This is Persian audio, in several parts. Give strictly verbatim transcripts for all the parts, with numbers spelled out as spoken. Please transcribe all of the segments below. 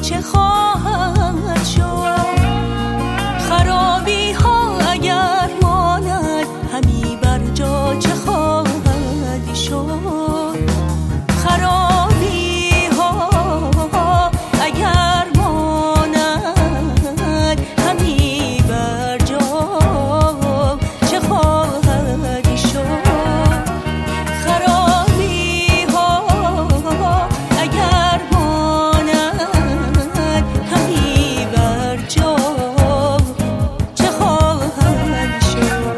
چه خواهد شد؟ خرابی ها اگر ماند همی بر جا چه خواهد شد؟ خرابی ها اگر ماند همی بر جا چه خواهد شد؟ خرابی ها اگر ماند همی بر جا چه خواهد شد؟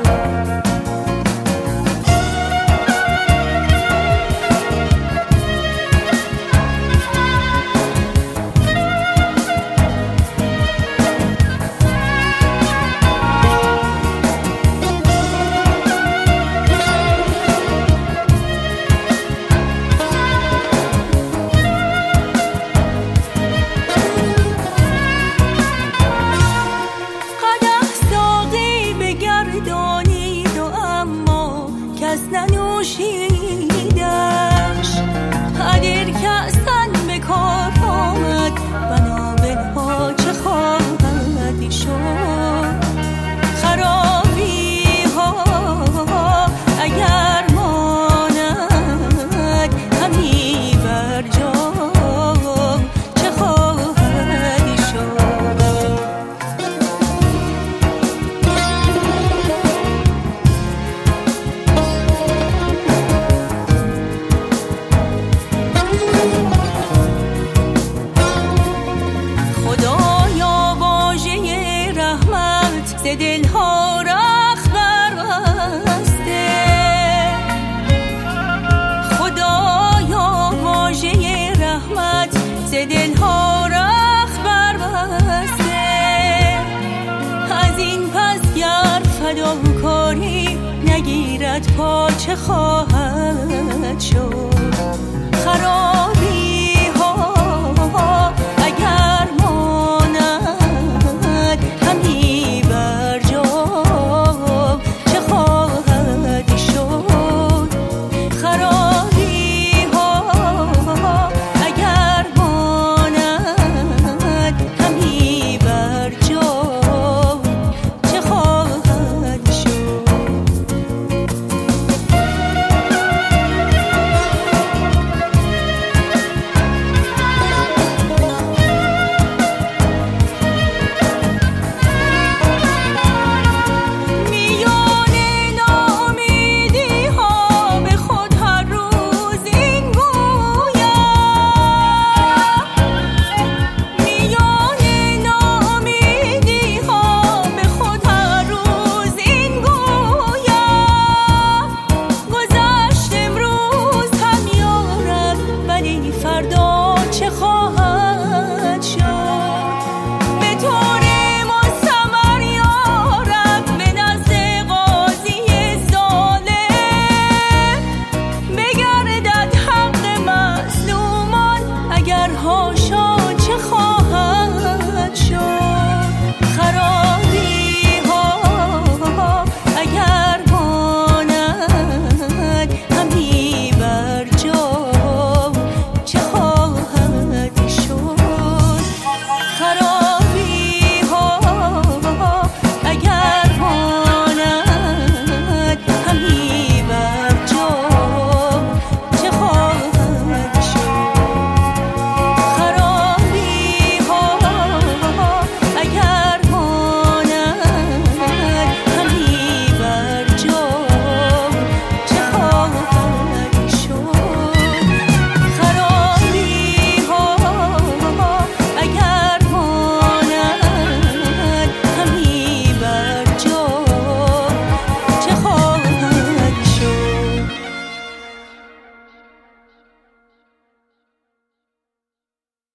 کس ننوشیدش اگر کسن به کار آمد بنابل ها چه خواهد شد؟ خرابی ها اگر ماند همی بر جا چه خواهد شد؟ دلها رخ بربسته، خدایا واژه رحمت ز دلها رخ بربسته. از این پس گر فداکاری نگیرد پا چه خواهد